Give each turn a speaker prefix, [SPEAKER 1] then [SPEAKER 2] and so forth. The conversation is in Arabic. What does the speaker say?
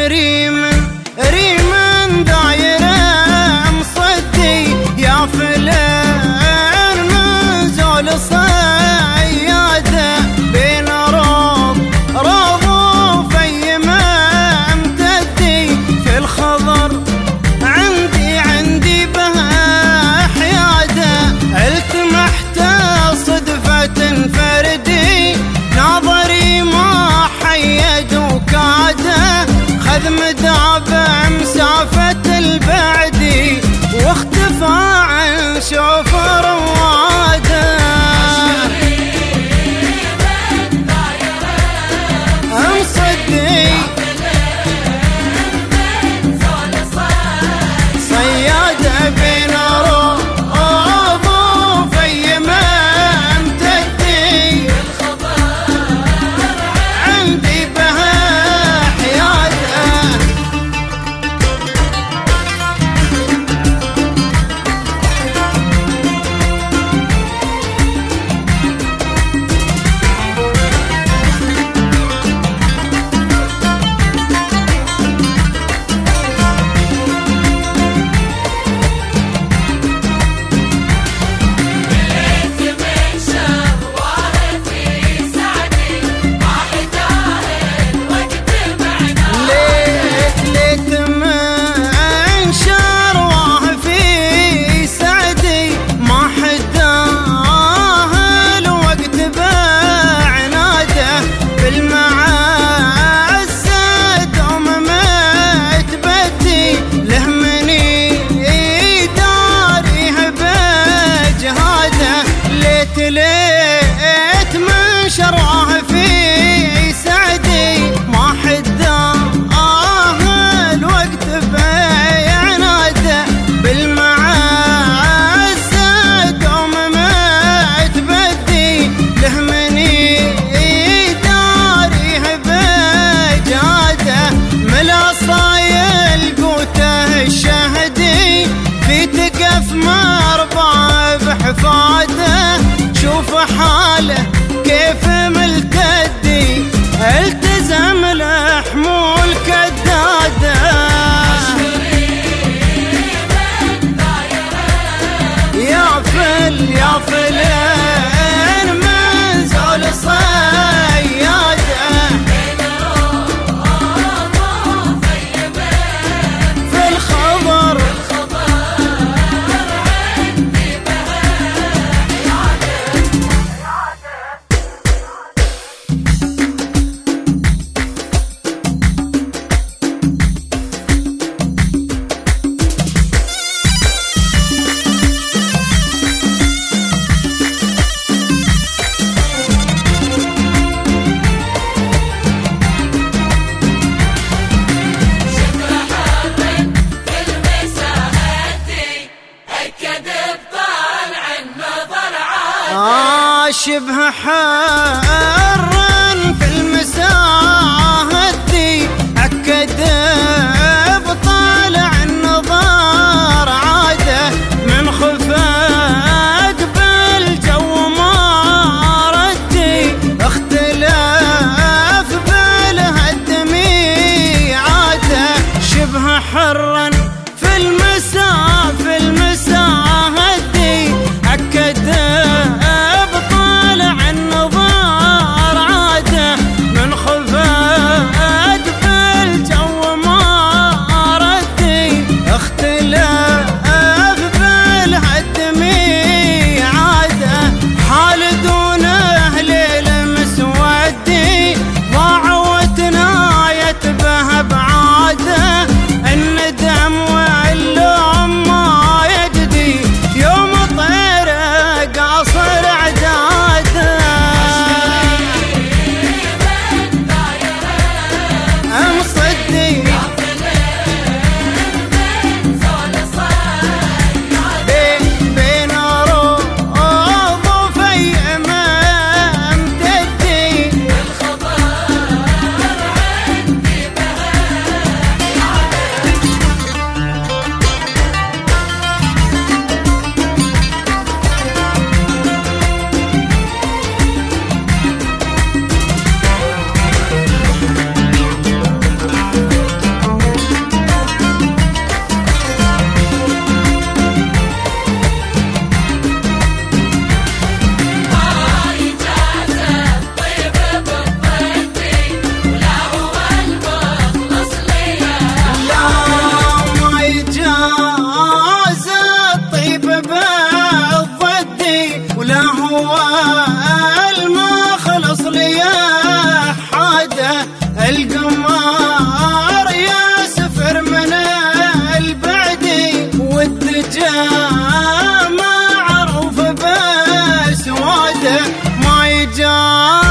[SPEAKER 1] ريم دايره مصدي يا فلان من زول صياده بين روض وفي ما امتدي في الخضر عندي بها حياده التمحت صدفه فردي ناظري ما حيد وكاده خذ مدابع مسافة البعدي واختفى عن شوف رواده مصدي صياده بين روض وفي ما امتدي عندي بها ليت من شراه في سعدي ما حدا الوقت بعناده بالمعزه دوم ما تبدي له مني داريه بجاده ملا صايل قوته الشهدي في تقف مربع بحفاده شوف حاله كيف ملتدي التزم الحمول كداده يا فلان من زول صياده في الخبر شبه حرا في المساء هدي أكد بطالع النظار عاده من خفاق بالجو ما ردي اختلاف بالهدمي عاده شبه حرا في المساء هدي أكد القمار يسفر من البعدي والدجى معروف بسواده ما يجار